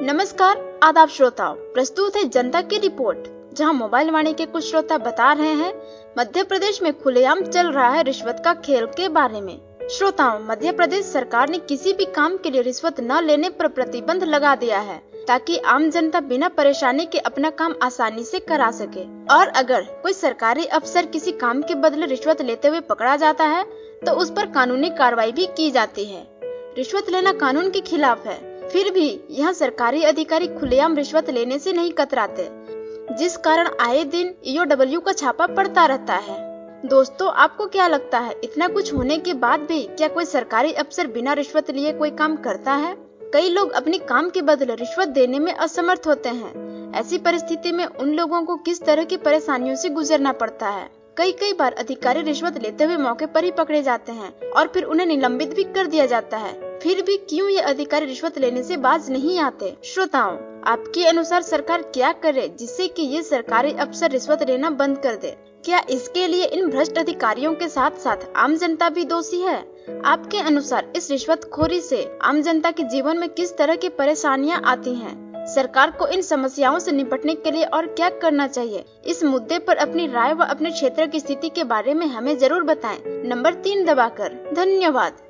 नमस्कार, आदाब श्रोताओं। प्रस्तुत है जनता की रिपोर्ट, जहां मोबाइल वाणी के कुछ श्रोता बता रहे हैं मध्य प्रदेश में खुलेआम चल रहा है रिश्वत का खेल के बारे में। श्रोताओं, मध्य प्रदेश सरकार ने किसी भी काम के लिए रिश्वत न लेने पर प्रतिबंध लगा दिया है, ताकि आम जनता बिना परेशानी के अपना काम आसानी से करा सके। और अगर कोई सरकारी अफसर किसी काम के बदले रिश्वत लेते हुए पकड़ा जाता है तो उस पर कानूनी कार्रवाई भी की जाती है। रिश्वत लेना कानून के खिलाफ है, फिर भी यह सरकारी अधिकारी खुलेआम रिश्वत लेने से नहीं कतराते, जिस कारण आए दिन ईओडब्ल्यू का छापा पड़ता रहता है। दोस्तों, आपको क्या लगता है, इतना कुछ होने के बाद भी क्या कोई सरकारी अफसर बिना रिश्वत लिए कोई काम करता है? कई लोग अपने काम के बदले रिश्वत देने में असमर्थ होते हैं। ऐसी परिस्थिति में उन लोगों को किस तरह की परेशानियों से गुजरना पड़ता है। कई बार अधिकारी रिश्वत लेते हुए मौके पर ही पकड़े जाते हैं और फिर उन्हें निलंबित भी कर दिया जाता है। फिर भी क्यों ये अधिकारी रिश्वत लेने से बाज नहीं आते? श्रोताओं, आपके अनुसार सरकार क्या करे जिससे कि ये सरकारी अफसर रिश्वत लेना बंद कर दे? क्या इसके लिए इन भ्रष्ट अधिकारियों के साथ साथ आम जनता भी दोषी है? आपके अनुसार इस रिश्वतखोरी से आम जनता के जीवन में किस तरह की परेशानियां आती हैं? सरकार को इन समस्याओं से निपटने के लिए और क्या करना चाहिए? इस मुद्दे पर अपनी राय व अपने क्षेत्र की स्थिति के बारे में हमें जरूर बताएं। नंबर 3 दबाकर। धन्यवाद।